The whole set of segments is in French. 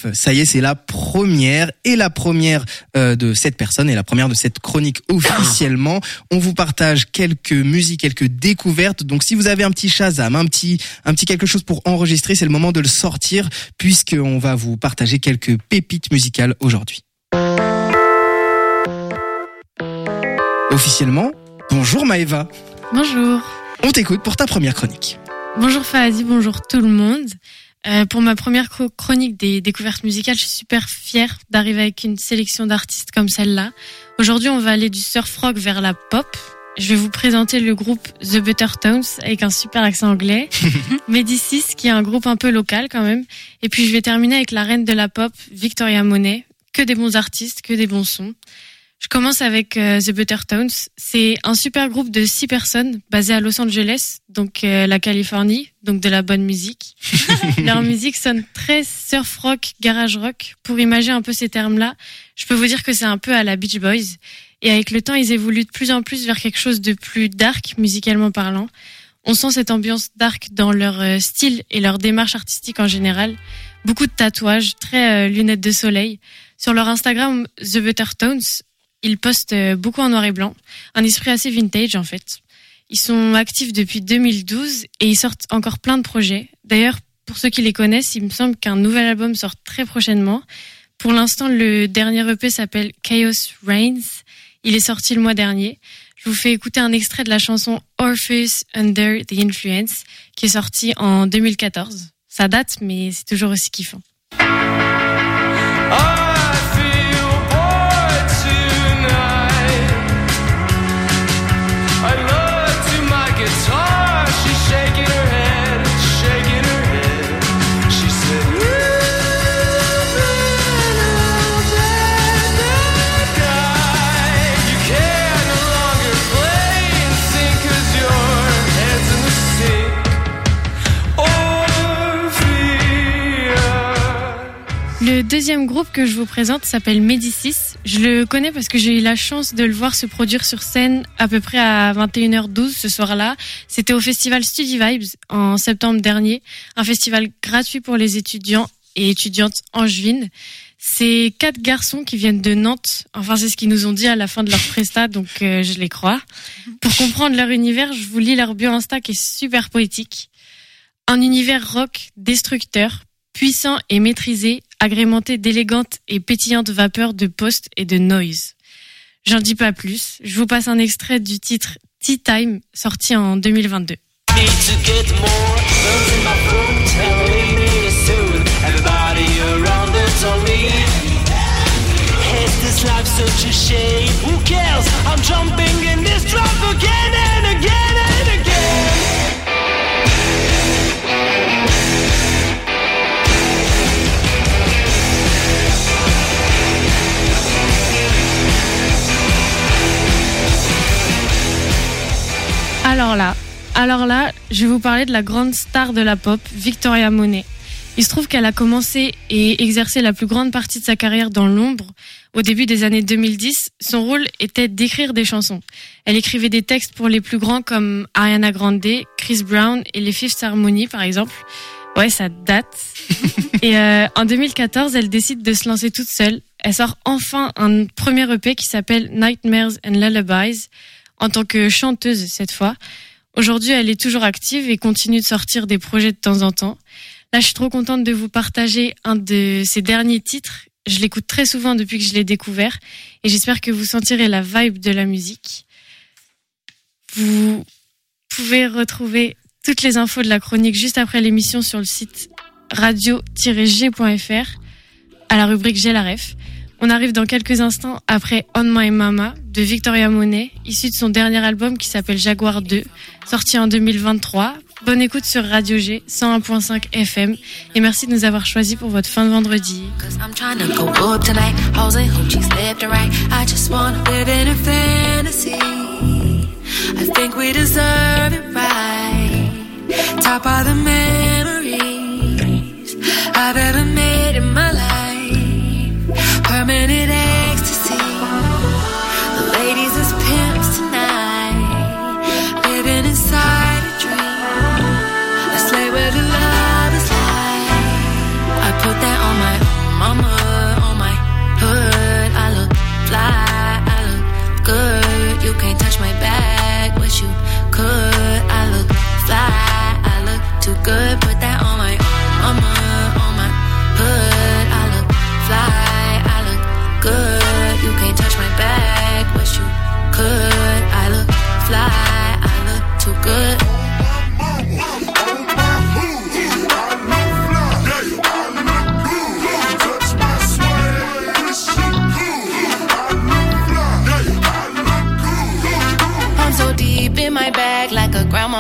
9. Ça y est, c'est la première de cette personne et la première de cette chronique officiellement. On vous partage quelques musiques, quelques découvertes. Donc si vous avez un petit Shazam, un petit quelque chose pour enregistrer, c'est le moment de le sortir puisqu'on va vous partager quelques pépites musicales aujourd'hui. Officiellement, bonjour Maëva. Bonjour. On t'écoute pour ta première chronique. Bonjour Fahadi, bonjour tout le monde. Pour ma première chronique des découvertes musicales, je suis super fière d'arriver avec une sélection d'artistes comme celle-là. Aujourd'hui, on va aller du surf rock vers la pop. Je vais vous présenter le groupe The Better Tones avec un super accent anglais. Médicis, qui est un groupe un peu local quand même. Et puis je vais terminer avec la reine de la pop, Victoria Monet. Que des bons artistes, que des bons sons. Je commence avec The Better Tones. C'est un super groupe de 6 personnes basé à Los Angeles, donc la Californie, donc de la bonne musique. Leur musique sonne très surf rock, garage rock. Pour imaginer un peu ces termes-là, je peux vous dire que c'est un peu à la Beach Boys. Et avec le temps, ils évoluent de plus en plus vers quelque chose de plus dark, musicalement parlant. On sent cette ambiance dark dans leur style et leur démarche artistique en général. Beaucoup de tatouages, très lunettes de soleil. Sur leur Instagram, The Better Tones, ils postent beaucoup en noir et blanc, un esprit assez vintage en fait. Ils sont actifs depuis 2012 et ils sortent encore plein de projets. D'ailleurs, pour ceux qui les connaissent, il me semble qu'un nouvel album sort très prochainement. Pour l'instant, le dernier EP s'appelle Chaos Reigns. Il est sorti le mois dernier. Je vous fais écouter un extrait de la chanson Orpheus Under the Influence qui est sortie en 2014. Ça date, mais c'est toujours aussi kiffant. Le deuxième groupe que je vous présente s'appelle Médicis. Je le connais parce que j'ai eu la chance de le voir se produire sur scène à peu près à 21h12 ce soir-là. C'était au festival Study Vibes en septembre dernier, un festival gratuit pour les étudiants et étudiantes angevines. C'est 4 garçons qui viennent de Nantes. Enfin, c'est ce qu'ils nous ont dit à la fin de leur presta, donc je les crois. Pour comprendre leur univers, je vous lis leur bio Insta qui est super poétique. Un univers rock destructeur, puissant et maîtrisé, agrémenté d'élégantes et pétillantes vapeurs de post et de noise. J'en dis pas plus, je vous passe un extrait du titre Tea Time, sorti en 2022. Alors là, je vais vous parler de la grande star de la pop, Victoria Monet. Il se trouve qu'elle a commencé et exercé la plus grande partie de sa carrière dans l'ombre. Au début des années 2010, son rôle était d'écrire des chansons. Elle écrivait des textes pour les plus grands comme Ariana Grande, Chris Brown et les Fifth Harmony par exemple. Ouais, ça date. Et en 2014, elle décide de se lancer toute seule. Elle sort enfin un premier EP qui s'appelle Nightmares and Lullabies, en tant que chanteuse cette fois. Aujourd'hui, elle est toujours active et continue de sortir des projets de temps en temps. Là, je suis trop contente de vous partager un de ses derniers titres. Je l'écoute très souvent depuis que je l'ai découvert et j'espère que vous sentirez la vibe de la musique. Vous pouvez retrouver toutes les infos de la chronique juste après l'émission sur le site radio-g.fr à la rubrique J'ai la ref. On arrive dans quelques instants après On My Mama de Victoria Monet, issu de son dernier album qui s'appelle Jaguar 2, sorti en 2023. Bonne écoute sur Radio G 101.5 FM et merci de nous avoir choisis pour votre fin de vendredi. Permanent ecstasy. The ladies as pimps tonight, living inside a dream. Let's lay where the love is like. I put that on my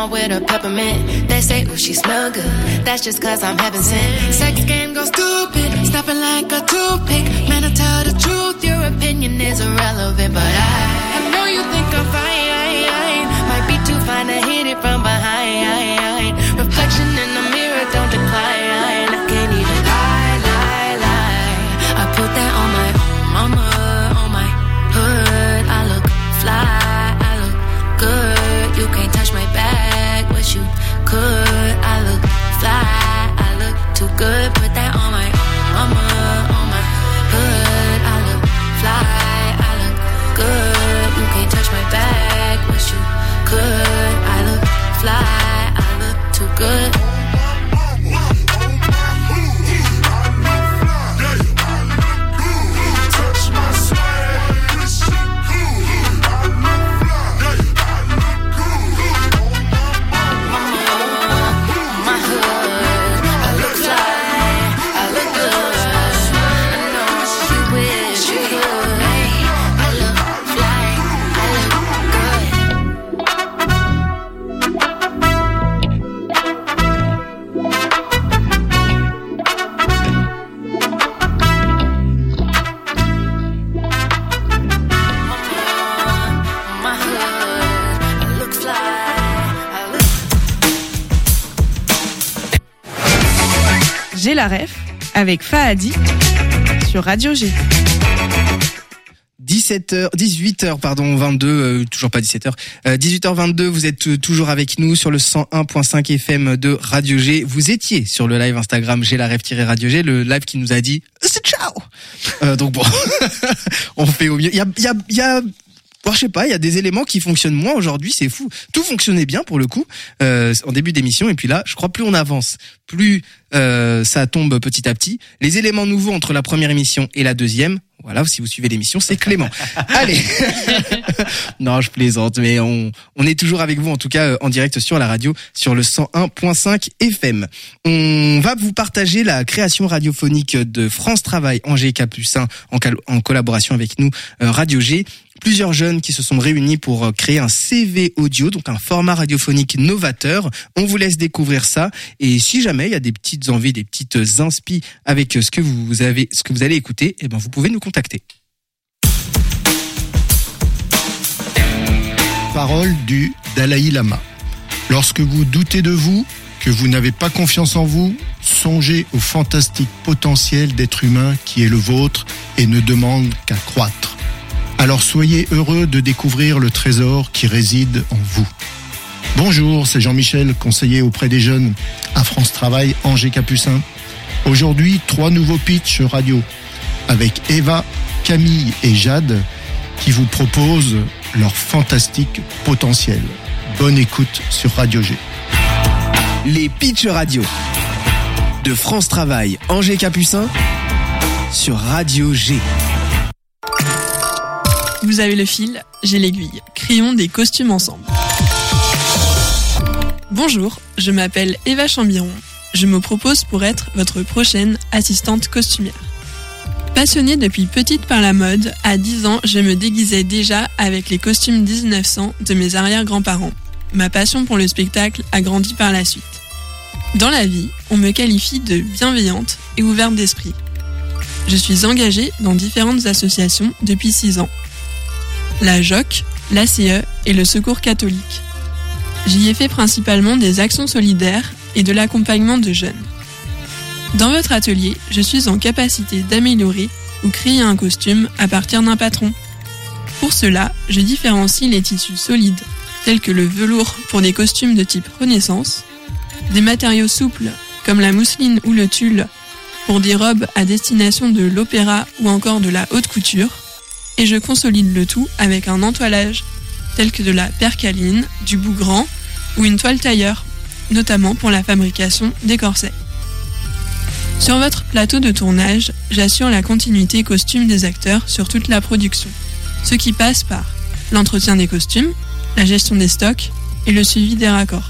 on with a peppermint. They say, ooh, she smell good. That's just cause I'm heaven sent. Sex game goes stupid, stopping like a toothpick. Man, I tell the truth, your opinion is irrelevant. But I know you think I'm fine. Might be too fine to hit it from behind. Reflection in the mirror, don't decline. I can't even lie. I put that on my mama, on my hood. I look fly, I look good. You can't touch my bag, but you could. I look fly, I look too good. Put that on my mama, on my hood. I look fly, I look good. You can't touch my bag, but you could. I look fly, I look too good. J'ai la ref avec Fahadi sur Radio G. 18h, 22, toujours pas 17h. 18h22, vous êtes toujours avec nous sur le 101.5 FM de Radio G. Vous étiez sur le live Instagram J'ai la ref-Radio G, le live qui nous a dit c'est ciao. Donc bon, on fait au mieux. Il y a bon, je sais pas, il y a des éléments qui fonctionnent moins aujourd'hui, c'est fou. Tout fonctionnait bien pour le coup en début d'émission, et puis là, je crois plus on avance, plus ça tombe petit à petit. Les éléments nouveaux entre la première émission et la deuxième, voilà, si vous suivez l'émission, c'est Clément. Allez. Non, je plaisante, mais on est toujours avec vous, en tout cas en direct sur la radio, sur le 101.5 FM. On va vous partager la création radiophonique de France Travail Angers Capucin en collaboration avec nous, Radio G. Plusieurs jeunes qui se sont réunis pour créer un CV audio, donc un format radiophonique novateur. On vous laisse découvrir ça, et si jamais il y a des petites envies, des petites inspi avec ce que vous allez écouter, eh ben vous pouvez nous contacter. Parole du Dalai Lama. Lorsque vous doutez de vous, que vous n'avez pas confiance en vous, songez au fantastique potentiel d'être humain qui est le vôtre et ne demande qu'à croître. Alors soyez heureux de découvrir le trésor qui réside en vous. Bonjour, c'est Jean-Michel, conseiller auprès des jeunes à France Travail Angers Capucin. Aujourd'hui, 3 nouveaux pitchs radio avec Eva, Camille et Jade qui vous proposent leur fantastique potentiel. Bonne écoute sur Radio G. Les pitchs radio de France Travail Angers Capucin sur Radio G. Vous avez le fil, j'ai l'aiguille. Créons des costumes ensemble. Bonjour, je m'appelle Eva Chambiron. Je me propose pour être votre prochaine assistante costumière. Passionnée depuis petite par la mode, à 10 ans, je me déguisais déjà avec les costumes 1900 de mes arrière-grands-parents. Ma passion pour le spectacle a grandi par la suite. Dans la vie, on me qualifie de bienveillante et ouverte d'esprit. Je suis engagée dans différentes associations depuis 6 ans. La JOC, l'ACE et le Secours catholique. J'y ai fait principalement des actions solidaires et de l'accompagnement de jeunes. Dans votre atelier, je suis en capacité d'améliorer ou créer un costume à partir d'un patron. Pour cela, je différencie les tissus solides, tels que le velours pour des costumes de type Renaissance, des matériaux souples comme la mousseline ou le tulle pour des robes à destination de l'opéra ou encore de la haute couture, et je consolide le tout avec un entoilage tel que de la percaline, du bougran ou une toile tailleur, notamment pour la fabrication des corsets. Sur votre plateau de tournage, j'assure la continuité costume des acteurs sur toute la production, ce qui passe par l'entretien des costumes, la gestion des stocks et le suivi des raccords.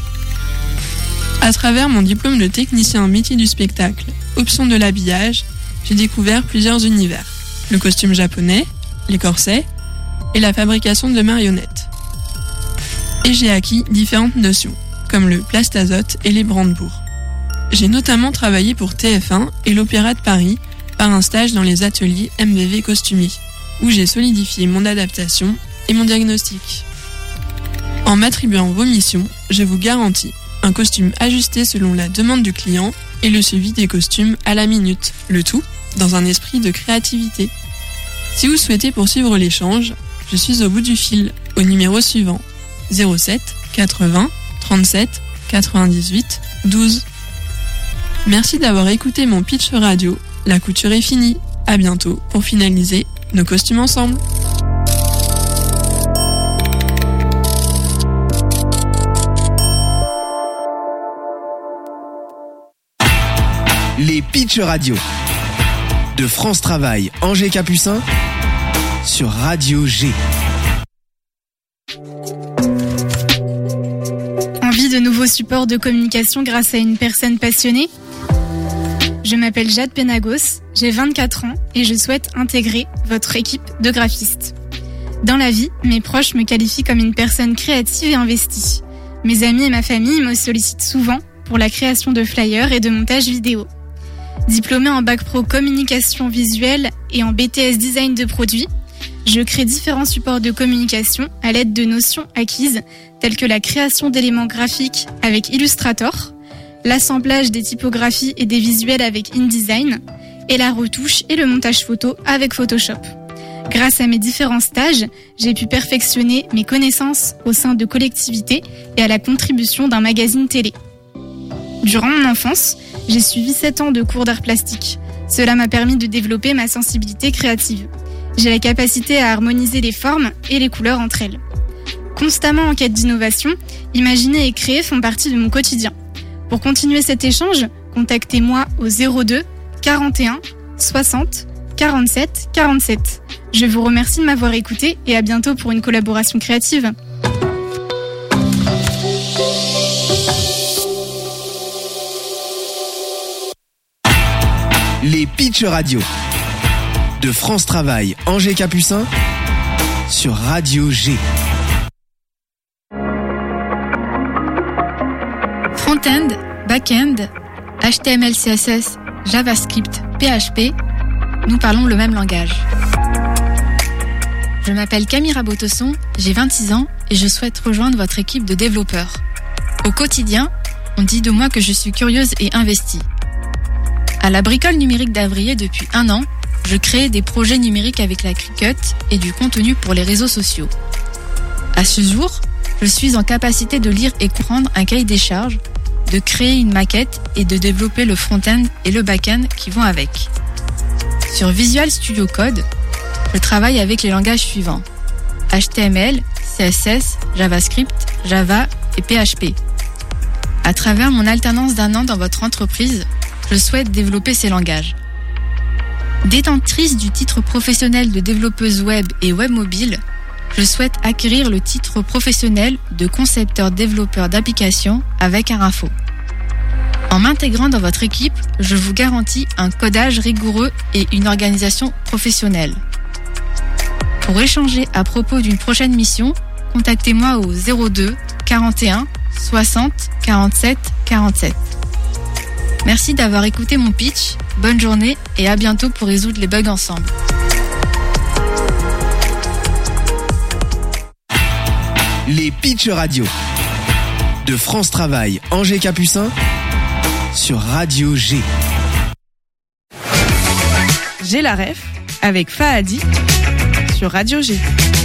À travers mon diplôme de technicien métier du spectacle, option de l'habillage, j'ai découvert plusieurs univers. Le costume japonais, les corsets et la fabrication de marionnettes. Et j'ai acquis différentes notions, comme le plastazote et les brandebourgs. J'ai notamment travaillé pour TF1 et l'Opéra de Paris par un stage dans les ateliers MVV Costumie, où j'ai solidifié mon adaptation et mon diagnostic. En m'attribuant vos missions, je vous garantis un costume ajusté selon la demande du client et le suivi des costumes à la minute, le tout dans un esprit de créativité. Si vous souhaitez poursuivre l'échange, je suis au bout du fil au numéro suivant 07 80 37 98 12. Merci d'avoir écouté mon pitch radio. La couture est finie. À bientôt pour finaliser nos costumes ensemble. Les pitch radio de France Travail Angers Capucin sur Radio G. Envie de nouveaux supports de communication grâce à une personne passionnée ? Je m'appelle Jade Penagos, j'ai 24 ans et je souhaite intégrer votre équipe de graphistes. Dans la vie, mes proches me qualifient comme une personne créative et investie. Mes amis et ma famille me sollicitent souvent pour la création de flyers et de montage vidéo. Diplômée en bac pro communication visuelle et en BTS design de produits, je crée différents supports de communication à l'aide de notions acquises telles que la création d'éléments graphiques avec Illustrator, l'assemblage des typographies et des visuels avec InDesign et la retouche et le montage photo avec Photoshop. Grâce à mes différents stages, j'ai pu perfectionner mes connaissances au sein de collectivités et à la contribution d'un magazine télé. Durant mon enfance, j'ai suivi 7 ans de cours d'art plastique. Cela m'a permis de développer ma sensibilité créative. J'ai la capacité à harmoniser les formes et les couleurs entre elles. Constamment en quête d'innovation, imaginer et créer font partie de mon quotidien. Pour continuer cet échange, contactez-moi au 02 41 60 47 47. Je vous remercie de m'avoir écouté et à bientôt pour une collaboration créative. Les pitch radio de France Travail Angers Capucin sur Radio G. Front-end, back-end, HTML, CSS, JavaScript, PHP, nous parlons le même langage. Je m'appelle Camille Rabotosson, j'ai 26 ans et je souhaite rejoindre votre équipe de développeurs. Au quotidien, on dit de moi que je suis curieuse et investie. À la bricole numérique d'Avrier depuis 1 an, je crée des projets numériques avec la Cricut et du contenu pour les réseaux sociaux. À ce jour, je suis en capacité de lire et comprendre un cahier des charges, de créer une maquette et de développer le front-end et le back-end qui vont avec. Sur Visual Studio Code, je travaille avec les langages suivants: HTML, CSS, JavaScript, Java et PHP. À travers mon alternance d'1 an dans votre entreprise, je souhaite développer ces langages. Détentrice du titre professionnel de développeuse web et web mobile, je souhaite acquérir le titre professionnel de concepteur-développeur d'applications avec Arinfo. En m'intégrant dans votre équipe, je vous garantis un codage rigoureux et une organisation professionnelle. Pour échanger à propos d'une prochaine mission, contactez-moi au 02 41 60 47 47. Merci d'avoir écouté mon pitch, bonne journée et à bientôt pour résoudre les bugs ensemble. Les pitch radio de France Travail Angers Capucin sur Radio G. J'ai la ref avec Fahadi sur Radio G.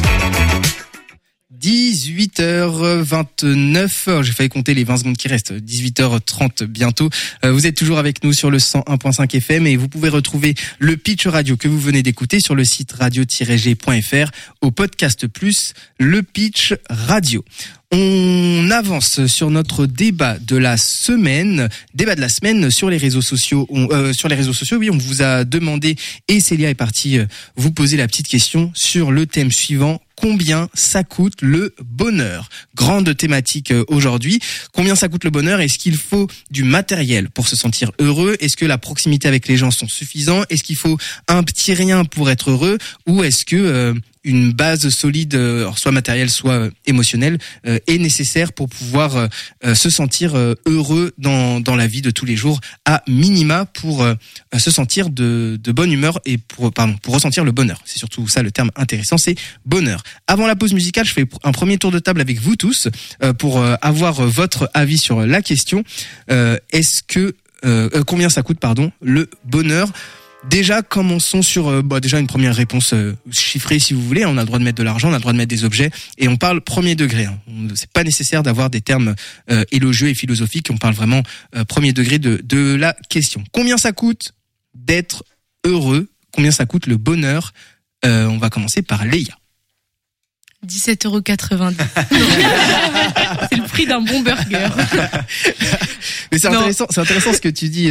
18h29, j'ai failli compter les 20 secondes qui restent, 18h30 bientôt. Vous êtes toujours avec nous sur le 101.5 FM et vous pouvez retrouver le pitch radio que vous venez d'écouter sur le site radio-g.fr au podcast plus le pitch radio. On avance sur notre débat de la semaine sur les réseaux sociaux. Oui, on vous a demandé et Célia est partie vous poser la petite question sur le thème suivant. Combien ça coûte le bonheur ? Grande thématique aujourd'hui. Combien ça coûte le bonheur ? Est-ce qu'il faut du matériel pour se sentir heureux ? Est-ce que la proximité avec les gens sont suffisants ? Est-ce qu'il faut un petit rien pour être heureux ? Ou est-ce que une base solide, soit matérielle, soit émotionnelle, est nécessaire pour pouvoir se sentir heureux dans la vie de tous les jours, à minima pour se sentir de bonne humeur et pour ressentir le bonheur. C'est surtout ça le terme intéressant, c'est bonheur. Avant la pause musicale, je fais un premier tour de table avec vous tous pour avoir votre avis sur la question. Est-ce que combien ça coûte, le bonheur? Déjà, commençons sur déjà une première réponse chiffrée si vous voulez. On a le droit de mettre de l'argent, on a le droit de mettre des objets, et on parle premier degré. C'est pas nécessaire d'avoir des termes élogieux et philosophiques. On parle vraiment premier degré de la question. Combien ça coûte d'être heureux? Combien ça coûte le bonheur? On va commencer par Léa. 17,90 €. C'est le prix d'un bon burger. Mais c'est intéressant ce que tu dis.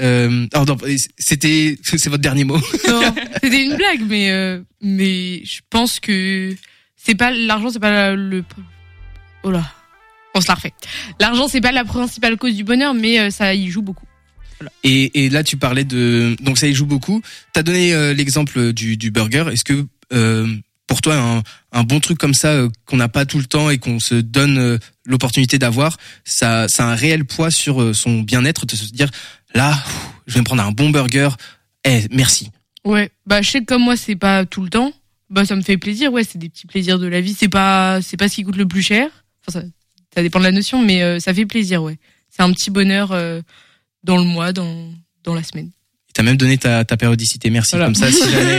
C'est votre dernier mot. Non, c'était une blague, mais je pense que c'est pas l'argent, c'est pas oh là, on se la refait. L'argent, c'est pas la principale cause du bonheur, mais ça y joue beaucoup. Voilà. Et là, tu parlais donc ça y joue beaucoup. T'as donné l'exemple du burger. Est-ce que pour toi, un bon truc comme ça qu'on n'a pas tout le temps et qu'on se donne l'opportunité d'avoir, ça a un réel poids sur son bien-être, de se dire là, je vais me prendre un bon burger. Merci. Ouais, je sais que comme moi, c'est pas tout le temps. Ça me fait plaisir. Ouais, c'est des petits plaisirs de la vie. C'est pas ce qui coûte le plus cher. Enfin, ça dépend de la notion, mais ça fait plaisir. Ouais, c'est un petit bonheur dans le mois, dans la semaine. T'as même donné ta périodicité. Merci. Voilà. Comme ça,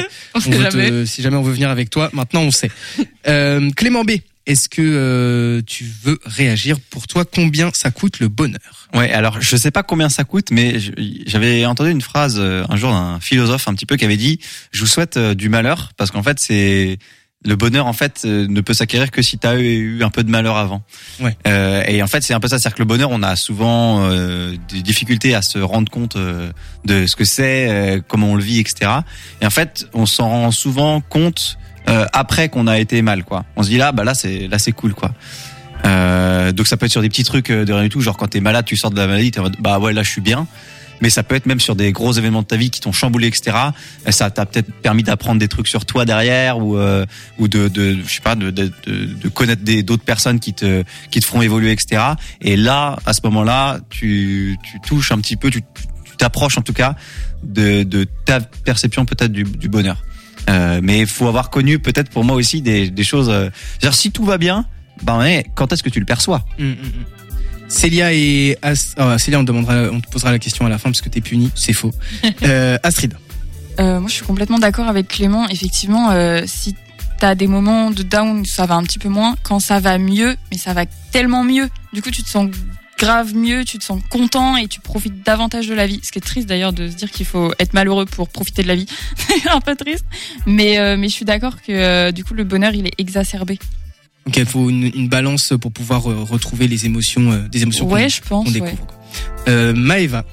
si jamais on veut venir avec toi, maintenant on sait. Clément B, est-ce que tu veux réagir? Pour toi, combien ça coûte le bonheur? Ouais, alors je sais pas combien ça coûte, mais j'avais entendu une phrase un jour d'un philosophe un petit peu qui avait dit: je vous souhaite du malheur, parce qu'en fait c'est le bonheur en fait ne peut s'acquérir que si t'as eu un peu de malheur avant. Ouais. Et en fait c'est un peu ça, c'est-à-dire que le bonheur, on a souvent des difficultés à se rendre compte de ce que c'est, comment on le vit, etc. Et en fait on s'en rend souvent compte après qu'on a été mal, quoi. On se dit là c'est cool, quoi. Donc ça peut être sur des petits trucs de rien du tout, genre quand t'es malade, tu sors de la maladie, t'es en mode ouais là je suis bien. Mais ça peut être même sur des gros événements de ta vie qui t'ont chamboulé, etc. Ça t'a peut-être permis d'apprendre des trucs sur toi derrière, ou de je sais pas, de connaître d'autres personnes qui te feront évoluer, etc. Et là, à ce moment-là, tu touches un petit peu, tu t'approches en tout cas de ta perception peut-être du bonheur. Mais il faut avoir connu peut-être pour moi aussi des choses. C'est-à-dire si tout va bien, quand est-ce que tu le perçois? Célia et Célia, on te posera la question à la fin parce que t'es puni, c'est faux. Astrid. Moi, je suis complètement d'accord avec Clément. Effectivement, si t'as des moments de down, ça va un petit peu moins. Quand ça va mieux, mais ça va tellement mieux. Du coup, tu te sens grave mieux, tu te sens content et tu profites davantage de la vie. Ce qui est triste d'ailleurs de se dire qu'il faut être malheureux pour profiter de la vie. C'est un peu triste. Mais je suis d'accord que du coup, le bonheur, il est exacerbé. Donc il faut une balance pour pouvoir retrouver les émotions, des émotions qu'on découvre. Ouais. Maëva.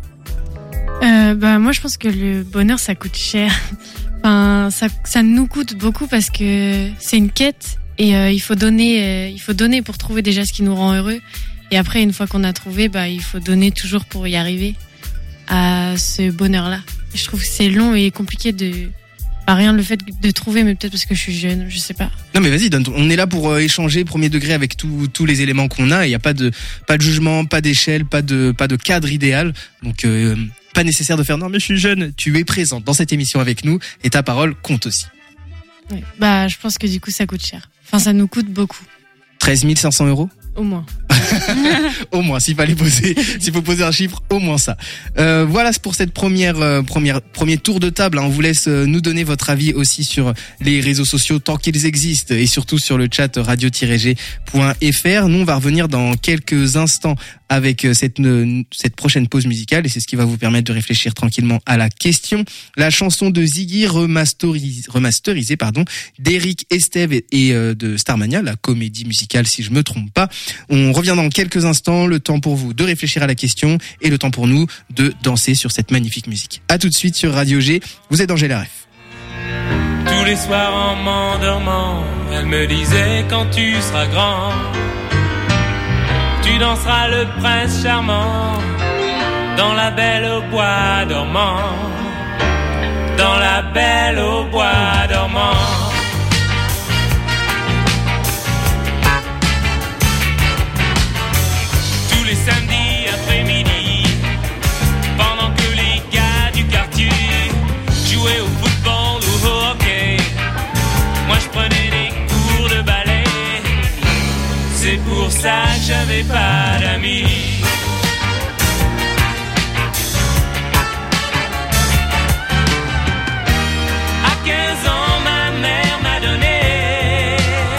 Moi je pense que le bonheur ça coûte cher. Enfin ça nous coûte beaucoup parce que c'est une quête et il faut donner pour trouver déjà ce qui nous rend heureux. Et après une fois qu'on a trouvé, il faut donner toujours pour y arriver à ce bonheur-là. Je trouve que c'est long et compliqué rien le fait de trouver, mais peut-être parce que je suis jeune, je sais pas. Non mais vas-y, on est là pour échanger premier degré avec tous les éléments qu'on a. Il y a pas de jugement, pas d'échelle, pas de cadre idéal. Donc pas nécessaire de faire non mais je suis jeune. Tu es présente dans cette émission avec nous et ta parole compte aussi. Oui. Je pense que du coup ça coûte cher. Enfin ça nous coûte beaucoup. 13 500 €? Au moins. Au moins, s'il faut poser un chiffre, au moins ça. Voilà pour cette premier tour de table. On vous laisse nous donner votre avis aussi sur les réseaux sociaux tant qu'ils existent et surtout sur le chat radio-g.fr. Nous, on va revenir dans quelques instants avec cette prochaine pause musicale et c'est ce qui va vous permettre de réfléchir tranquillement à la question. La chanson de Ziggy remasterisée d'Eric Estève et de Starmania, la comédie musicale si je me trompe pas. On revient dans quelques instants, le temps pour vous de réfléchir à la question et le temps pour nous de danser sur cette magnifique musique. À tout de suite sur Radio G, vous êtes dans GLRF. Tous les soirs en m'endormant, elle me disait quand tu seras grand, tu danseras le prince charmant dans la belle au bois dormant, dans la belle au bois dormant. n'avais pas d'amis. À 15 ans, ma mère m'a donné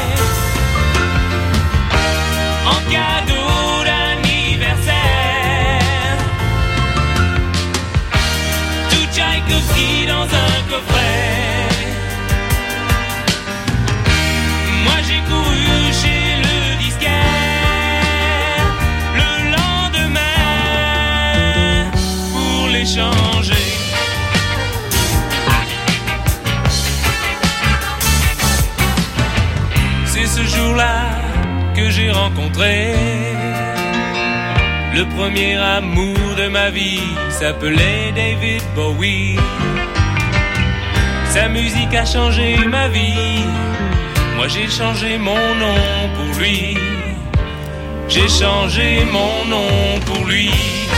en cadeau d'anniversaire tout Tchaïkovski dans un coffret. Moi j'ai couru chez le disquaire le lendemain pour les changer. C'est ce jour-là que j'ai rencontré le premier amour de ma vie, s'appelait David Bowie. Sa musique a changé ma vie. Moi j'ai changé mon nom pour lui. J'ai changé mon nom pour lui.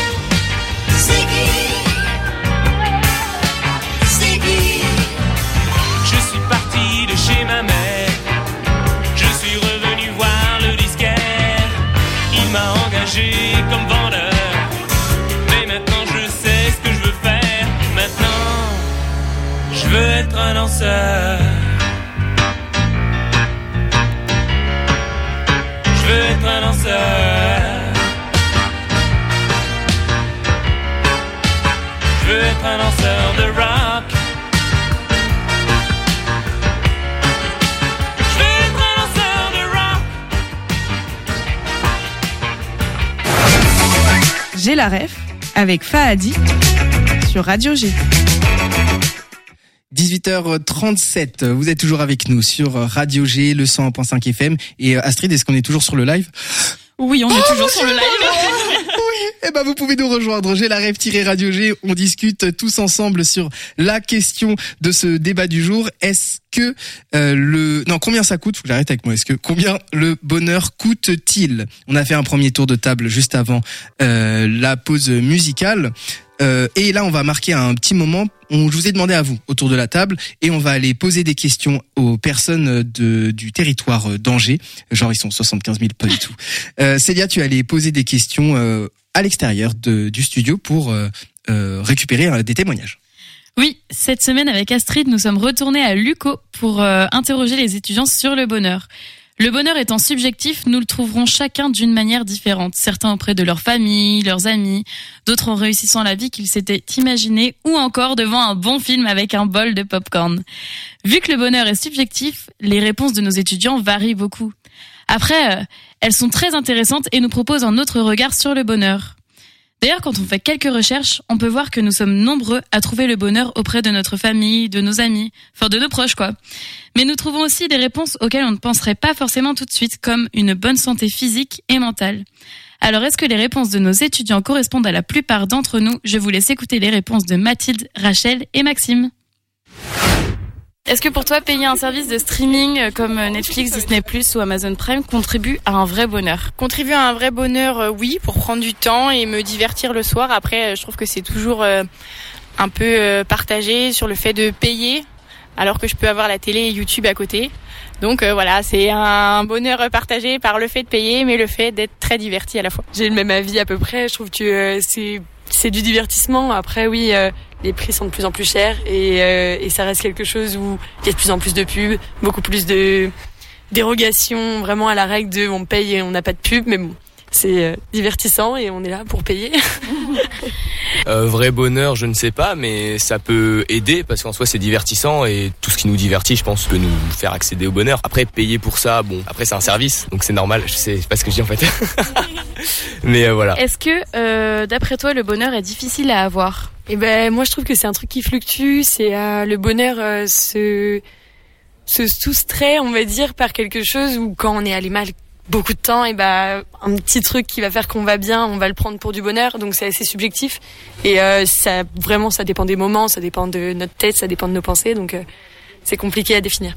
Je suis parti de chez ma mère. Je suis revenu voir le disquaire. Il m'a engagé comme vendeur. Mais maintenant je sais ce que je veux faire. Maintenant je veux être un danseur. Je veux être un danseur. Je veux être un danseur de rock. Je veux être un danseur de rock. J'ai la ref avec Fahadi sur Radio G. 18h37, vous êtes toujours avec nous sur Radio G, le 101.5 FM. Et Astrid, est-ce qu'on est toujours sur le live ? Oui, on est toujours sur le live. Oui, eh ben vous pouvez nous rejoindre. J'ai la rêve-radio G. On discute tous ensemble sur la question de ce débat du jour. Est-ce que combien ça coûte ? Faut que j'arrête avec moi. Combien le bonheur coûte-t-il ? On a fait un premier tour de table juste avant la pause musicale. Et là, on va marquer un petit moment. Je vous ai demandé à vous autour de la table et on va aller poser des questions aux personnes du territoire d'Angers. Genre, ils sont 75 000, pas du tout. Célia, tu allais poser des questions à l'extérieur du studio pour récupérer des témoignages. Oui, cette semaine avec Astrid, nous sommes retournés à l'UCO pour interroger les étudiants sur le bonheur. Le bonheur étant subjectif, nous le trouverons chacun d'une manière différente. Certains auprès de leur famille, leurs amis, d'autres en réussissant la vie qu'ils s'étaient imaginée ou encore devant un bon film avec un bol de popcorn. Vu que le bonheur est subjectif, les réponses de nos étudiants varient beaucoup. Après, elles sont très intéressantes et nous proposent un autre regard sur le bonheur. D'ailleurs, quand on fait quelques recherches, on peut voir que nous sommes nombreux à trouver le bonheur auprès de notre famille, de nos amis, enfin de nos proches quoi. Mais nous trouvons aussi des réponses auxquelles on ne penserait pas forcément tout de suite, comme une bonne santé physique et mentale. Alors, est-ce que les réponses de nos étudiants correspondent à la plupart d'entre nous ? Je vous laisse écouter les réponses de Mathilde, Rachel et Maxime. Est-ce que pour toi, payer un service de streaming comme Netflix, Disney+, ou Amazon Prime contribue à un vrai bonheur ? Contribue à un vrai bonheur, oui, pour prendre du temps et me divertir le soir. Après, je trouve que c'est toujours un peu partagé sur le fait de payer, alors que je peux avoir la télé et YouTube à côté. Donc voilà, c'est un bonheur partagé par le fait de payer, mais le fait d'être très diverti à la fois. J'ai le même avis à peu près. Je trouve que c'est du divertissement. Après, oui, les prix sont de plus en plus chers et ça reste quelque chose où il y a de plus en plus de pubs, beaucoup plus de dérogations vraiment à la règle de on paye et on n'a pas de pub, mais bon, c'est divertissant et on est là pour payer. Vrai bonheur, je ne sais pas, mais ça peut aider parce qu'en soi c'est divertissant et tout ce qui nous divertit, je pense, peut nous faire accéder au bonheur. Après, payer pour ça, bon, après c'est un service, donc c'est normal. Je sais pas ce que je dis en fait. Mais voilà. Est-ce que, d'après toi, le bonheur est difficile à avoir ? Eh ben, moi je trouve que c'est un truc qui fluctue. C'est le bonheur se soustrait, on va dire, par quelque chose où quand on est allé mal beaucoup de temps, et un petit truc qui va faire qu'on va bien, on va le prendre pour du bonheur, donc c'est assez subjectif et ça dépend des moments, ça dépend de notre tête, ça dépend de nos pensées, donc c'est compliqué à définir.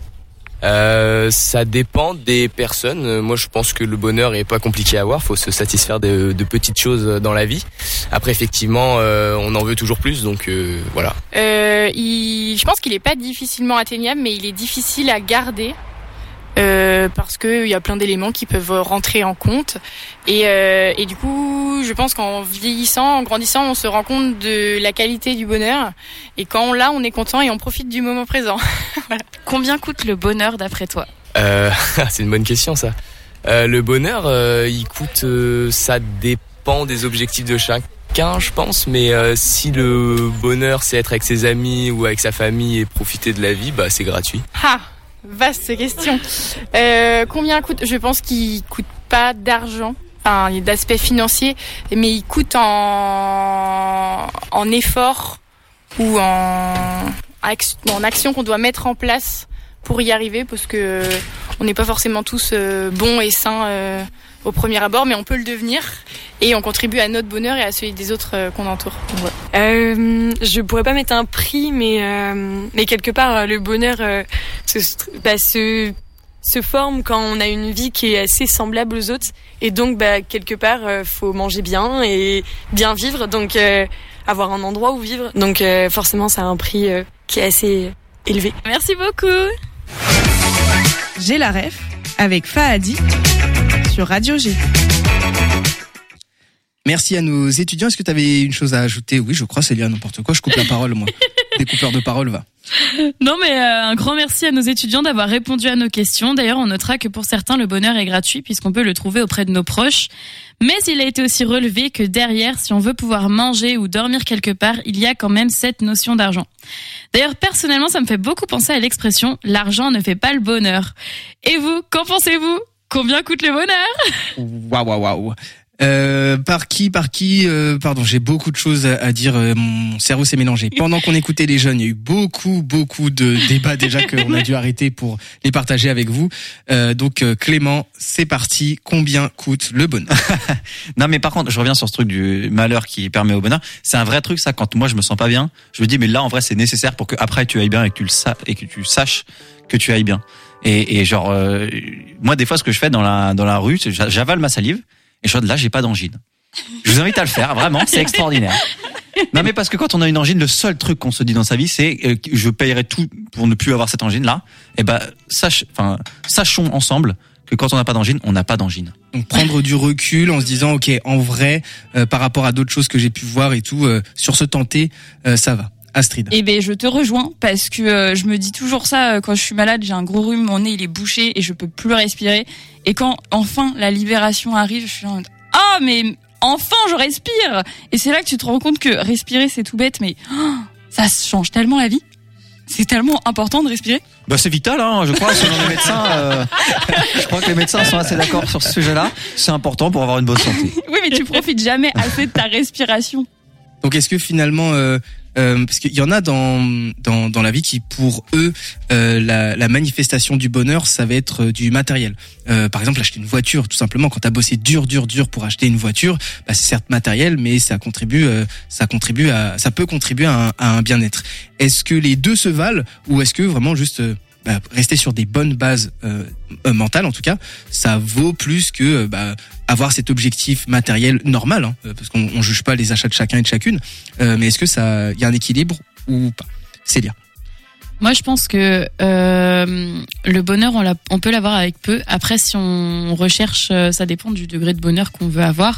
Ça dépend des personnes. Moi, je pense que le bonheur est pas compliqué à avoir. Faut se satisfaire de petites choses dans la vie. Après, effectivement, on en veut toujours plus, donc voilà. Je pense qu'il est pas difficilement atteignable, mais il est difficile à garder. parce que il y a plein d'éléments qui peuvent rentrer en compte et du coup je pense qu'en vieillissant, en grandissant, on se rend compte de la qualité du bonheur et quand on l'a, on est content et on profite du moment présent. Voilà. Combien coûte le bonheur d'après toi ? C'est une bonne question ça. Le bonheur, il coûte, ça dépend des objectifs de chacun, je pense, mais si le bonheur c'est être avec ses amis ou avec sa famille et profiter de la vie, bah c'est gratuit. Ah, vaste question. Combien coûte ? Je pense qu'il coûte pas d'argent, enfin il y a d'aspect financier, mais il coûte en effort ou en action qu'on doit mettre en place pour y arriver, parce que on n'est pas forcément tous bons et sains au premier abord, mais on peut le devenir et on contribue à notre bonheur et à celui des autres qu'on entoure. Donc, voilà. Je pourrais pas mettre un prix, mais quelque part le bonheur se forme quand on a une vie qui est assez semblable aux autres, et donc quelque part faut manger bien et bien vivre, donc avoir un endroit où vivre, donc forcément ça a un prix qui est assez élevé. Merci beaucoup. J'ai la ref avec Fahadi sur Radio G. Merci à nos étudiants. Est-ce que tu avais une chose à ajouter ? Oui, je crois, Célia, n'importe quoi. Je coupe la parole, moi. Découpeur de parole, va. Non, mais un grand merci à nos étudiants d'avoir répondu à nos questions. D'ailleurs, on notera que pour certains, le bonheur est gratuit puisqu'on peut le trouver auprès de nos proches. Mais il a été aussi relevé que derrière, si on veut pouvoir manger ou dormir quelque part, il y a quand même cette notion d'argent. D'ailleurs, personnellement, ça me fait beaucoup penser à l'expression « l'argent ne fait pas le bonheur ». Et vous, qu'en pensez-vous ? Combien coûte le bonheur ? Waouh. Par qui pardon, j'ai beaucoup de choses à dire, mon cerveau s'est mélangé. Pendant qu'on écoutait les jeunes, il y a eu beaucoup de débats déjà qu'on a dû arrêter pour les partager avec vous. Donc Clément, c'est parti, combien coûte le bonheur ? Non mais par contre, je reviens sur ce truc du malheur qui permet au bonheur. C'est un vrai truc ça, quand moi je me sens pas bien, je me dis mais là en vrai c'est nécessaire pour que après tu ailles bien et que tu saches que tu ailles bien. Et genre moi des fois ce que je fais dans la rue, j'avale ma salive. Et je dis là, j'ai pas d'angine. Je vous invite à le faire, vraiment, c'est extraordinaire. Non mais parce que quand on a une angine, le seul truc qu'on se dit dans sa vie, c'est je payerai tout pour ne plus avoir cette angine là. Et sachons ensemble que quand on n'a pas d'angine, on n'a pas d'angine. Donc prendre du recul en se disant ok, en vrai, par rapport à d'autres choses que j'ai pu voir et tout, sur ce tenter, ça va. Astrid. Eh ben je te rejoins parce que je me dis toujours ça quand je suis malade, j'ai un gros rhume, mon nez il est bouché et je peux plus respirer. Et quand enfin la libération arrive, je suis en mode ah mais enfin je respire. Et c'est là que tu te rends compte que respirer c'est tout bête, mais ça change tellement la vie. C'est tellement important de respirer. Bah c'est vital, hein. Je crois selon les médecins. Je crois que les médecins sont assez d'accord sur ce sujet-là. C'est important pour avoir une bonne santé. Oui, mais tu profites jamais assez de ta respiration. Donc est-ce que finalement parce qu'il y en a dans la vie qui pour eux la manifestation du bonheur ça va être du matériel. Par exemple acheter une voiture, tout simplement quand t'as bossé dur pour acheter une voiture, c'est certes matériel mais ça peut contribuer à un bien-être. Est-ce que les deux se valent ou est-ce que vraiment juste rester sur des bonnes bases mentales en tout cas, ça vaut plus que avoir cet objectif matériel normal, hein, parce qu'on juge pas les achats de chacun et de chacune, mais est-ce que il y a un équilibre ou pas ? Célia. Moi, je pense que le bonheur, on peut l'avoir avec peu. Après, si on recherche, ça dépend du degré de bonheur qu'on veut avoir.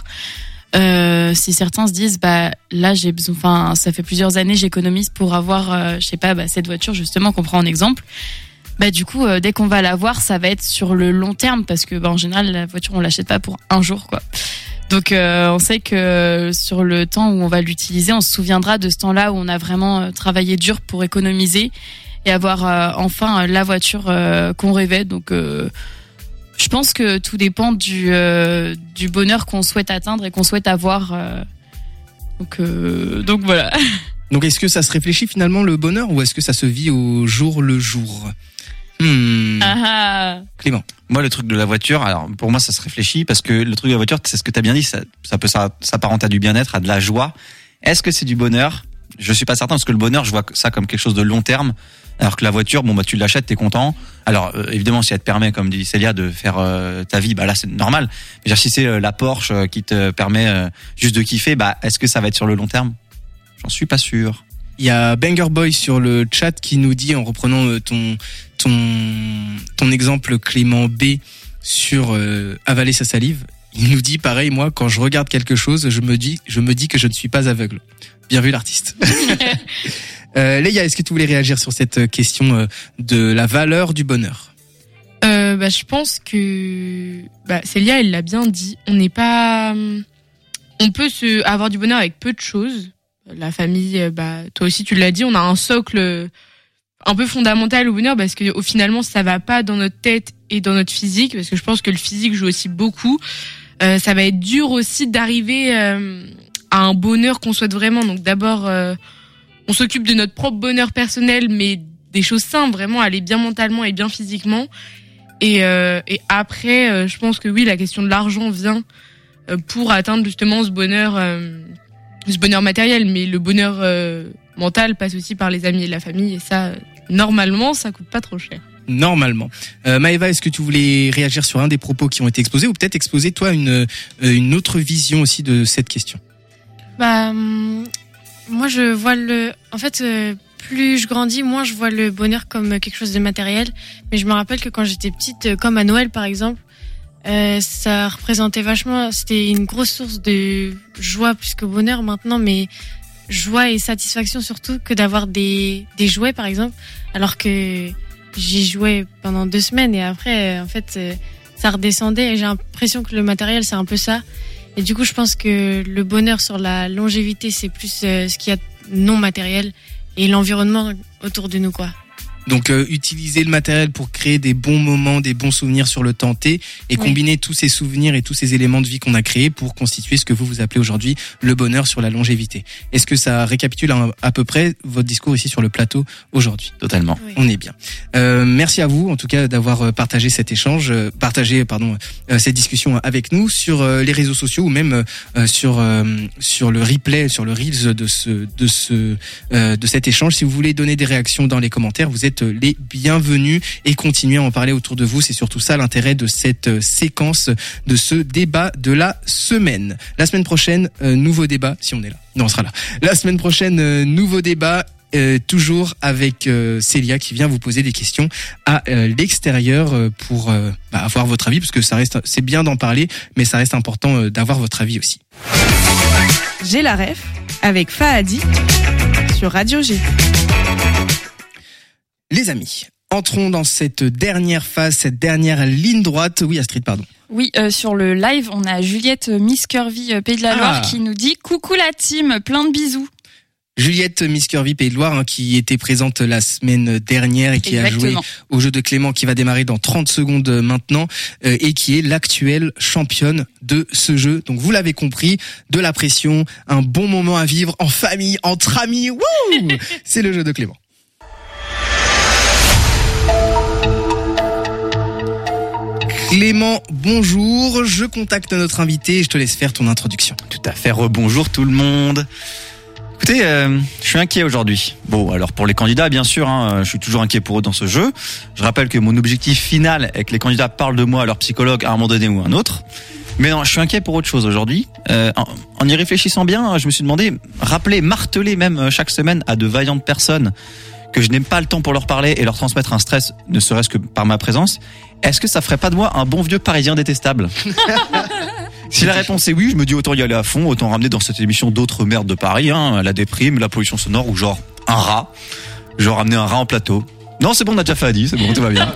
Si certains se disent, là, j'ai besoin, ça fait plusieurs années, j'économise pour avoir, cette voiture justement qu'on prend en exemple. Du coup, dès qu'on va l'avoir, ça va être sur le long terme parce que, en général, la voiture, on l'achète pas pour un jour, quoi. Donc, on sait que sur le temps où on va l'utiliser, on se souviendra de ce temps-là où on a vraiment travaillé dur pour économiser et avoir enfin la voiture qu'on rêvait. Donc, je pense que tout dépend du bonheur qu'on souhaite atteindre et qu'on souhaite avoir. Donc voilà. Donc, est-ce que ça se réfléchit finalement le bonheur ou est-ce que ça se vit au jour le jour ? Clément. Moi, le truc de la voiture, alors pour moi, ça se réfléchit parce que le truc de la voiture, c'est ce que tu as bien dit, ça peut s'apparenter à du bien-être, à de la joie. Est-ce que c'est du bonheur ? Je suis pas certain parce que le bonheur, je vois ça comme quelque chose de long terme. Alors que la voiture, tu l'achètes, t'es content. Alors évidemment, si elle te permet, comme dit Célia, de faire ta vie, là c'est normal. Mais si c'est la Porsche qui te permet juste de kiffer, est-ce que ça va être sur le long terme ? J'en suis pas sûr. Il y a Banger Boy sur le chat qui nous dit, en reprenant ton exemple Clément B sur avaler sa salive, il nous dit pareil, moi quand je regarde quelque chose, je me dis que je ne suis pas aveugle. Bien vu l'artiste. Léa, est-ce que tu voulais réagir sur cette question de la valeur du bonheur? Je pense que Célia, elle l'a bien dit. On peut avoir du bonheur avec peu de choses. La famille, toi aussi tu l'as dit, on a un socle un peu fondamental au bonheur parce que finalement ça va pas dans notre tête et dans notre physique, parce que je pense que le physique joue aussi beaucoup. Ça va être dur aussi d'arriver à un bonheur qu'on souhaite vraiment. Donc d'abord, on s'occupe de notre propre bonheur personnel, mais des choses simples, vraiment aller bien mentalement et bien physiquement. Et après, je pense que oui, la question de l'argent vient pour atteindre justement ce bonheur matériel, mais le bonheur mental passe aussi par les amis et la famille, et ça, normalement, ça coûte pas trop cher. Normalement. Maëva, est-ce que tu voulais réagir sur un des propos qui ont été exposés, ou peut-être exposer toi une autre vision aussi de cette question? Moi je vois plus je grandis, moins je vois le bonheur comme quelque chose de matériel. Mais je me rappelle que quand j'étais petite, comme à Noël par exemple, ça représentait vachement, c'était une grosse source de joie plus que bonheur maintenant, mais joie et satisfaction surtout que d'avoir des jouets par exemple, alors que j'y jouais pendant 2 semaines et après en fait ça redescendait, et j'ai l'impression que le matériel c'est un peu ça. Et du coup je pense que le bonheur sur la longévité c'est plus ce qu'il y a non matériel et l'environnement autour de nous quoi. Donc utiliser le matériel pour créer des bons moments, des bons souvenirs sur le temps T, et combiner tous ces souvenirs et tous ces éléments de vie qu'on a créés pour constituer ce que vous appelez aujourd'hui le bonheur sur la longévité. Est-ce que ça récapitule à peu près votre discours ici sur le plateau aujourd'hui? Totalement. Oui. On est bien. Merci à vous en tout cas d'avoir partagé cet échange, cette discussion avec nous sur les réseaux sociaux, ou même sur le replay, sur le Reels de cet échange. Si vous voulez donner des réactions dans les commentaires, vous êtes les bienvenus, et continuez à en parler autour de vous. C'est surtout ça l'intérêt de cette séquence, de ce débat de la semaine. La semaine prochaine, nouveau débat, si on est là. Non, on sera là. La semaine prochaine, nouveau débat, toujours avec Célia qui vient vous poser des questions à l'extérieur pour avoir votre avis, parce que c'est bien d'en parler, mais ça reste important d'avoir votre avis aussi. J'ai la ref avec Fahadi sur Radio G. Les amis, entrons dans cette dernière phase, cette dernière ligne droite. Oui, Astrid, pardon. Oui, sur le live, on a Juliette Miss Curvy Pays de la Loire qui nous dit « Coucou la team, plein de bisous ». Juliette Miss Curvy Pays de Loire, qui était présente la semaine dernière et qui a joué au jeu de Clément, qui va démarrer dans 30 secondes maintenant, et qui est l'actuelle championne de ce jeu. Donc vous l'avez compris, de la pression, un bon moment à vivre en famille, entre amis. Wouh, c'est le jeu de Clément. Clément, bonjour. Je contacte notre invité et je te laisse faire ton introduction. Tout à fait. Rebonjour tout le monde. Écoutez, je suis inquiet aujourd'hui. Bon, alors pour les candidats, bien sûr, je suis toujours inquiet pour eux dans ce jeu. Je rappelle que mon objectif final est que les candidats parlent de moi à leur psychologue à un moment donné ou à un autre. Mais non, je suis inquiet pour autre chose aujourd'hui. En y réfléchissant bien, je me suis demandé, marteler même chaque semaine à de vaillantes personnes que je n'aime pas le temps pour leur parler et leur transmettre un stress, ne serait-ce que par ma présence, est-ce que ça ferait pas de moi un bon vieux Parisien détestable? Si la réponse est oui, je me dis autant y aller à fond, autant ramener dans cette émission d'autres merdes de Paris, la déprime, la pollution sonore, ou genre un rat. Genre ramener un rat en plateau. Non, c'est bon, on a déjà fait Adi, c'est bon, tout va bien.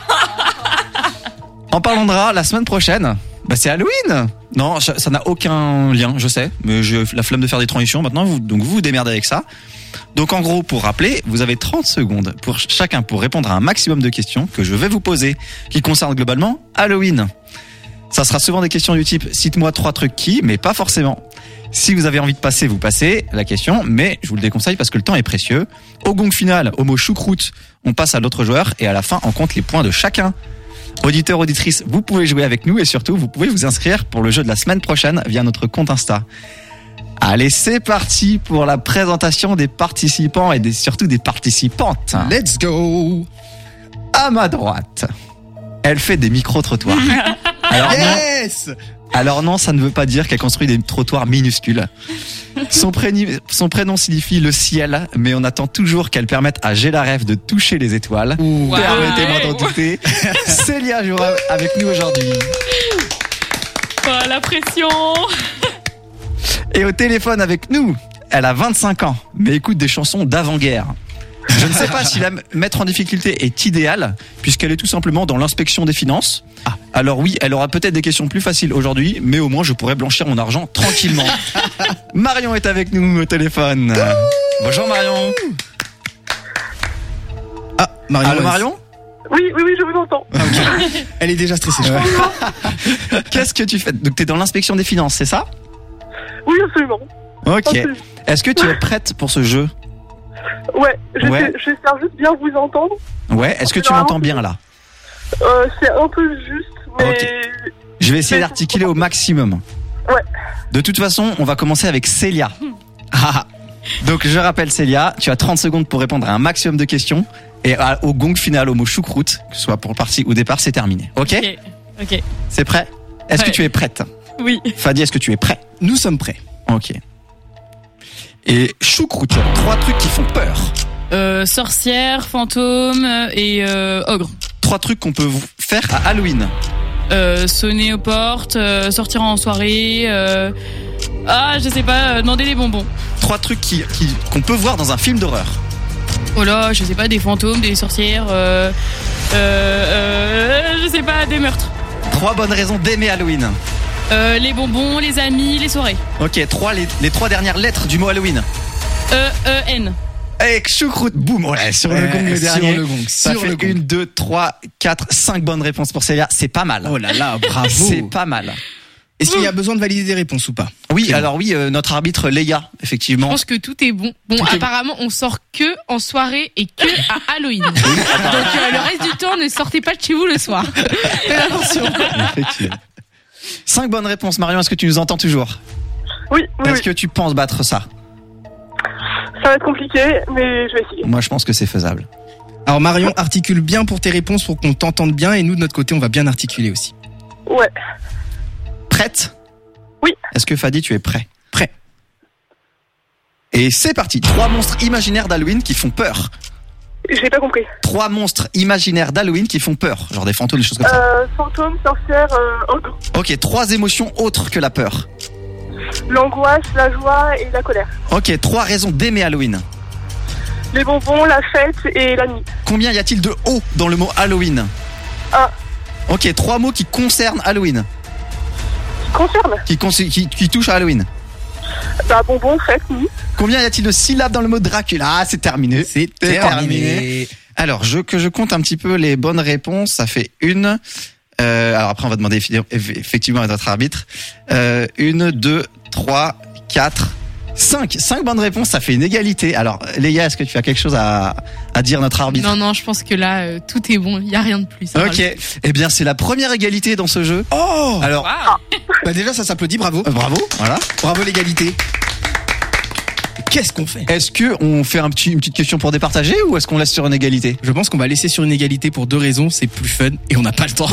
En parlant de rat, la semaine prochaine, c'est Halloween. Non, ça n'a aucun lien, je sais, mais j'ai la flemme de faire des transitions maintenant, donc vous vous démerdez avec ça. Donc en gros, pour rappeler, vous avez 30 secondes pour chacun pour répondre à un maximum de questions que je vais vous poser, qui concernent globalement Halloween. Ça sera souvent des questions du type « Cite-moi 3 trucs qui », mais pas forcément. Si vous avez envie de passer, vous passez la question, mais je vous le déconseille parce que le temps est précieux. Au gong final, au mot choucroute, on passe à l'autre joueur et à la fin, on compte les points de chacun. Auditeurs, auditrices, vous pouvez jouer avec nous et surtout, vous pouvez vous inscrire pour le jeu de la semaine prochaine via notre compte Insta. Allez, c'est parti pour la présentation des participants et surtout des participantes. Let's go! À ma droite, elle fait des micro-trottoirs. Alors non, ça ne veut pas dire qu'elle construit des trottoirs minuscules. Son prénom signifie le ciel, mais on attend toujours qu'elle permette à Gélaref de toucher les étoiles. Permettez-moi d'en douter. Célia jouera avec nous aujourd'hui. Oh, la pression. Et au téléphone avec nous, elle a 25 ans, mais écoute des chansons d'avant-guerre. Je ne sais pas si la mettre en difficulté est idéal, puisqu'elle est tout simplement dans l'inspection des finances. Alors oui, elle aura peut-être des questions plus faciles aujourd'hui, mais au moins je pourrai blanchir mon argent tranquillement. Marion est avec nous au téléphone. Bonjour Marion. Ah, Marion. Allô Marion ? Oui, je vous entends. Elle est déjà stressée, je crois. Qu'est-ce que tu fais ? Donc t'es dans l'inspection des finances, c'est ça ? Oui, absolument. Ok. Absolument. Est-ce que tu es prête pour ce jeu ? Ouais, j'espère juste bien vous entendre. Ouais, est-ce que tu m'entends bien là ? C'est un peu juste, mais... Ok. Je vais essayer d'articuler au maximum. Ouais. De toute façon, on va commencer avec Célia. Donc je rappelle Célia, tu as 30 secondes pour répondre à un maximum de questions. Et au gong final, au mot choucroute, que ce soit pour partie ou départ, c'est terminé. Ok. C'est prêt ? Est-ce que tu es prête ? Oui. Fadi, est-ce que tu es prêt ? Nous sommes prêts. Ok. Et choucroute, 3 trucs qui font peur. Sorcière, fantôme et ogre. 3 trucs qu'on peut faire à Halloween. Sonner aux portes, sortir en soirée, je sais pas, demander des bonbons. 3 trucs qu'on peut voir dans un film d'horreur. Oh là, je sais pas, des fantômes, des sorcières, je sais pas, des meurtres. 3 bonnes raisons d'aimer Halloween. Les bonbons, les amis, les soirées. Ok, les 3 dernières lettres du mot Halloween. N. Avec choucroute, boum, voilà, sur le gong le dernier. Sur le gong, ça sur fait le gong. 1, 2, 3, 4, 5 bonnes réponses pour Célia. C'est pas mal. Oh là là, bravo. C'est pas mal. Est-ce qu'il y a besoin de valider des réponses ou pas ? Oui, alors oui, notre arbitre Léa, effectivement. Je pense que tout est bon. Bon, apparemment, on sort que en soirée et que à Halloween. Donc le reste du temps, ne sortez pas de chez vous le soir. Faites attention. Effectivement. 5 bonnes réponses, Marion. Est-ce que tu nous entends toujours ? Oui. Est-ce que tu penses battre ça ? Ça va être compliqué, mais je vais essayer. Moi, je pense que c'est faisable. Alors Marion, articule bien pour tes réponses pour qu'on t'entende bien et nous de notre côté, on va bien articuler aussi. Ouais. Prête ? Oui. Est-ce que Fadi, tu es prêt ? Prêt. Et c'est parti. 3 monstres imaginaires d'Halloween qui font peur. J'ai pas compris. 3 monstres imaginaires d'Halloween qui font peur. Genre des fantômes, des choses comme ça. Fantôme, sorcière, ogre. Ok, 3 émotions autres que la peur. L'angoisse, la joie et la colère. Ok, 3 raisons d'aimer Halloween. Les bonbons, la fête et la nuit. Combien y a-t-il de O dans le mot Halloween ? Ok, 3 mots qui concernent Halloween. Qui touchent à Halloween. Bonbons, fête, nuit. Combien y a-t-il de syllabes dans le mot Dracula ? Ah, c'est terminé. C'est terminé. Alors, je compte un petit peu les bonnes réponses. Ça fait 1. Alors après, on va demander effectivement à notre arbitre. 1, 2, 3, 4, 5 bonnes réponses, ça fait une égalité. Alors Léa, est-ce que tu as quelque chose à dire à notre arbitre ? Non, je pense que là, tout est bon, il n'y a rien de plus. Ok, eh bien c'est la première égalité dans ce jeu. Oh ! Alors, déjà ça s'applaudit, bravo. Bravo, voilà. Bravo l'égalité. Qu'est-ce qu'on fait ? Est-ce qu'on fait une petite question pour départager ou est-ce qu'on laisse sur une égalité ? Je pense qu'on va laisser sur une égalité pour 2 raisons, c'est plus fun et on n'a pas le temps.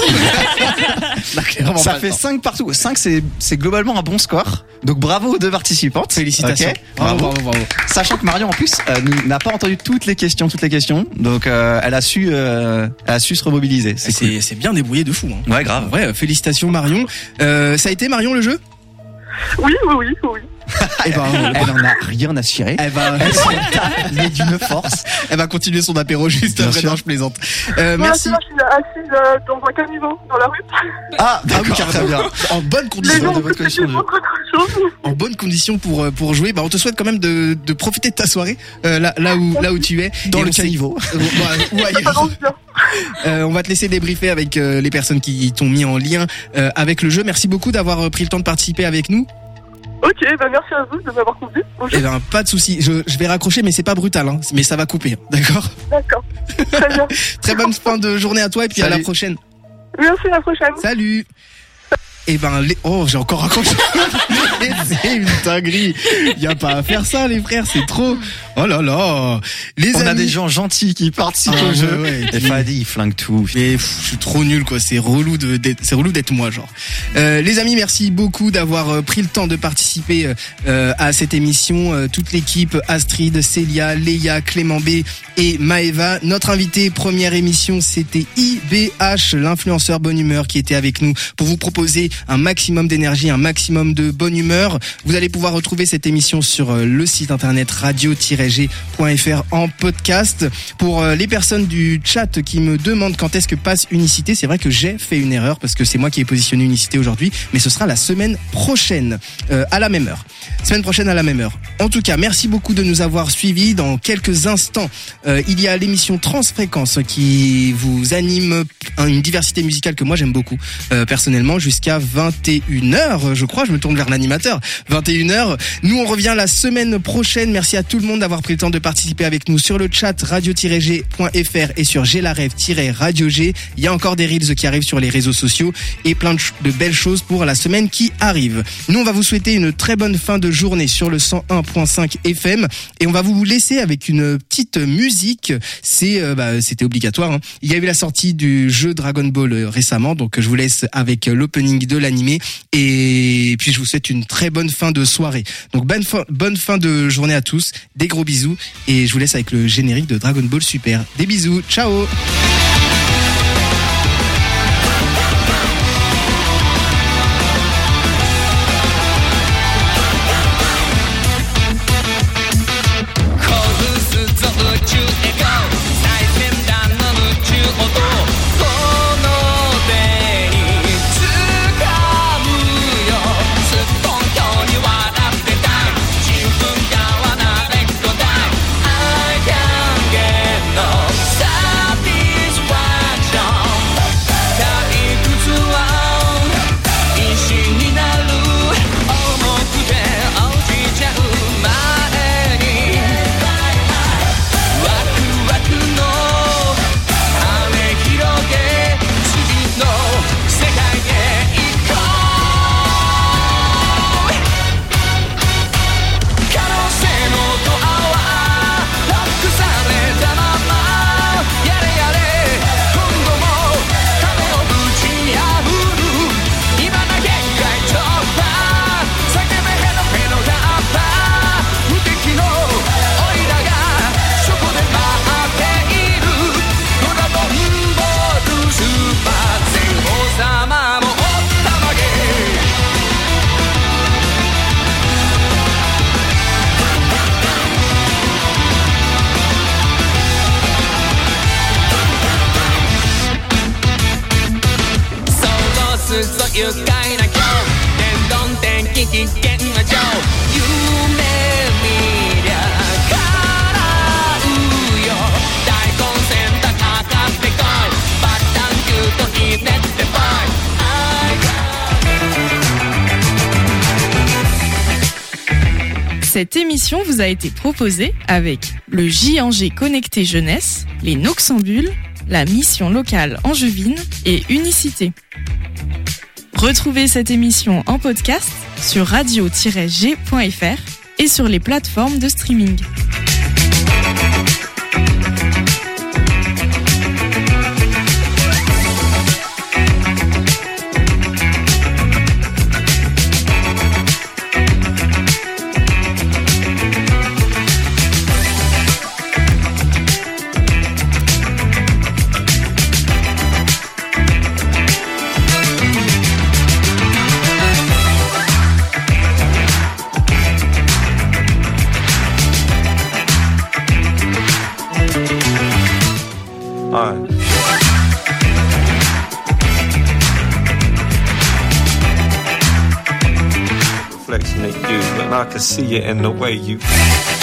Ça fait 5 partout. 5 c'est globalement un bon score. Donc bravo aux 2 participantes. Félicitations. Okay. Bravo. Sachant que Marion en plus n'a pas entendu toutes les questions. Donc elle a su se remobiliser. C'est bien débrouillé de fou. Hein. Ouais, grave. Ouais, félicitations Marion. Ça a été Marion le jeu ? Oui. Elle en a rien à cirer. Elle mais d'une force. Elle va continuer son apéro juste après. Non, je plaisante. Merci. Moi, je suis assise dans un caniveau dans la rue. Ah, d'accord, très bien. En bonne condition de votre condition de jeu. En bonne condition pour jouer. On te souhaite quand même de profiter de ta soirée là où tu es. Dans le caniveau. Ou ailleurs. On va te laisser débriefer avec les personnes qui t'ont mis en lien avec le jeu. Merci beaucoup d'avoir pris le temps de participer avec nous. Ok, merci à vous de m'avoir convié. Pas de souci. Je vais raccrocher, mais c'est pas brutal, hein. Mais ça va couper, d'accord ? D'accord. Très bien. Très bonne fin de journée à toi et puis à la prochaine. Merci, à la prochaine. Salut. Et ben, j'ai encore raconté. C'est une dinguerie. Il y a pas à faire ça, les frères, c'est trop. Oh là là. On a des gens gentils qui participent au jeu. Ouais. Et Fadi, il flingue tout. Mais je suis trop nul, quoi. C'est relou d'être moi, genre. Les amis, merci beaucoup d'avoir pris le temps de participer à cette émission. Toute l'équipe, Astrid, Célia, Léa, Clément B et Maëva. Notre invité première émission, c'était IBH, l'influenceur bonne humeur, qui était avec nous pour vous proposer un maximum d'énergie, un maximum de bonne humeur. Vous allez pouvoir retrouver cette émission sur le site internet radio-g.fr en podcast. Pour les personnes du chat qui me demandent quand est-ce que passe Unicité, c'est vrai que j'ai fait une erreur parce que c'est moi qui ai positionné Unicité aujourd'hui, mais ce sera la semaine prochaine à la même heure. Semaine prochaine à la même heure. En tout cas, merci beaucoup de nous avoir suivis. Dans quelques instants, il y a l'émission Transfréquence qui vous anime une diversité musicale que moi j'aime beaucoup personnellement jusqu'à 21h, je crois. Je me tourne vers l'animateur. 21h. Nous, on revient la semaine prochaine. Merci à tout le monde d'avoir pris le temps de participer avec nous sur le chat radio-g.fr et sur GLaRev-Radio G. Il y a encore des reels qui arrivent sur les réseaux sociaux et plein de belles choses pour la semaine qui arrive. Nous, on va vous souhaiter une très bonne fin de journée sur le 101.5 FM et on va vous laisser avec une petite musique. C'était obligatoire, hein. Il y a eu la sortie du jeu Dragon Ball récemment, donc je vous laisse avec l'opening de l'animé et puis je vous souhaite une très bonne fin de soirée. Donc bonne fin de journée à tous, des gros bisous et je vous laisse avec le générique de Dragon Ball Super. Des bisous, ciao. Cette émission vous a été proposée avec le JNG Connecté Jeunesse, les Noxambules, la mission locale angevine et Unicité. Retrouvez cette émission en podcast sur radio-g.fr et sur les plateformes de streaming. I can see it in the way you